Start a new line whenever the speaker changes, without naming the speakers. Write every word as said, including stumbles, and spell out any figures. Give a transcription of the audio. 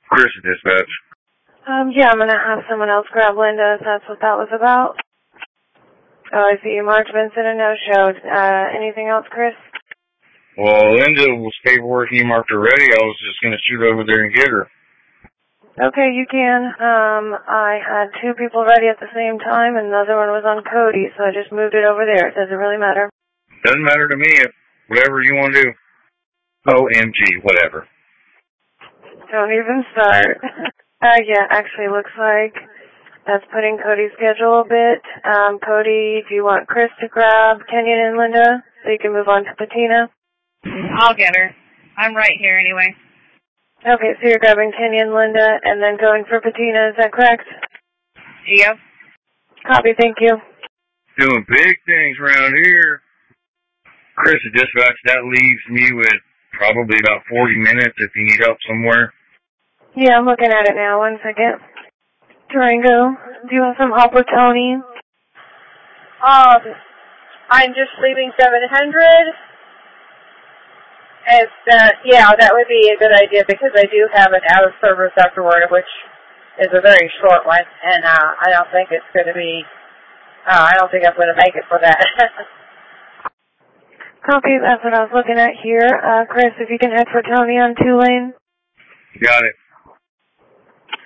Chris at dispatch.
Um, yeah, I'm going to have someone else grab Linda if that's what that was about. Oh, I see you marked Vincent a no-show. Uh, anything else, Chris?
Well, Linda was paperwork you marked already. I was just going to shoot over there and get her.
Okay, you can. Um, I had two people ready at the same time, and the other one was on Cody, so I just moved it over there. It doesn't really matter.
Doesn't matter to me. Whatever you want to do. O M G, whatever.
Don't even start. uh, yeah, actually looks like that's putting Cody's schedule a bit. Um, Cody, do you want Chris to grab Kenyon and Linda so you can move on to Patina?
I'll get her. I'm right here anyway.
Okay, so you're grabbing Kenyon, Linda, and then going for Patina, is that correct?
Yep.
Copy, thank you.
Doing big things around here. Chris at dispatch, that leaves me with probably about forty minutes if you need help somewhere.
Yeah, I'm looking at it now. One second. Durango, do you want some help with Tony?
Um, I'm just leaving seven hundred. And, uh, yeah, that would be a good idea because I do have an out of service afterward, which is a very short one, and uh, I don't think it's going to be, uh, I don't think I'm going to make it for that.
Copy, that's what I was looking at here. Uh, Chris, if you can head for Tony on two lane.
Got it.